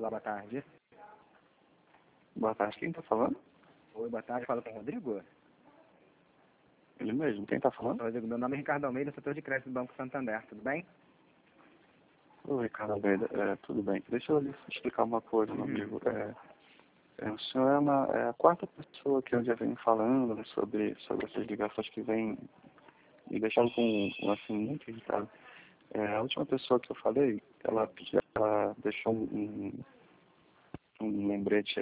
Olá, boa tarde. Boa tarde, quem está falando? Oi, boa tarde, fala com o Rodrigo. Ele mesmo, quem está falando? Rodrigo, meu nome é Ricardo Almeida, setor de crédito do Banco Santander, tudo bem? Oi, Ricardo Almeida, tudo bem. Deixa eu lhe explicar uma coisa, meu amigo. O senhor é a quarta pessoa que eu já venho falando sobre essas ligações que vêm me deixando assim, muito irritado. A última pessoa que eu falei, ela deixou um lembrete